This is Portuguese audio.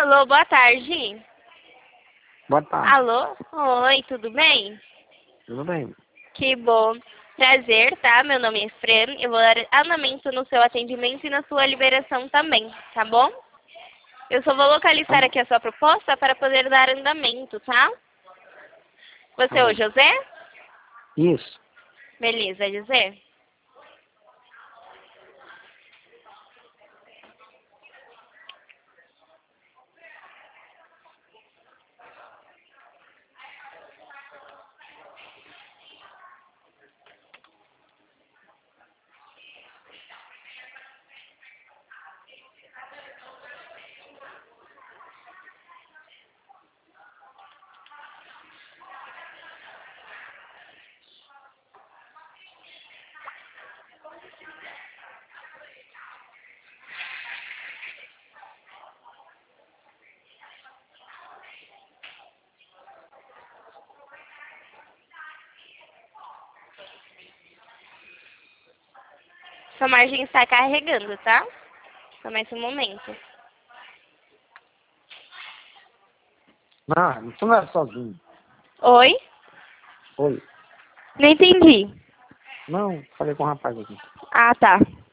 Alô, boa tarde. Boa tarde. Alô? Oi, tudo bem? Tudo bem? Que bom. Prazer, tá? Meu nome é Fran. Eu vou dar andamento no seu atendimento e na sua liberação também, tá bom? Eu só vou localizar Tá, aqui a sua proposta para poder dar andamento, tá? tá Você é o bom. José? Isso. Beleza, José. Sua margem está carregando, tá? Só mais um momento. Não, isso não é sozinho. Oi? Oi. Não entendi. Não, falei com o rapaz aqui. Ah, tá.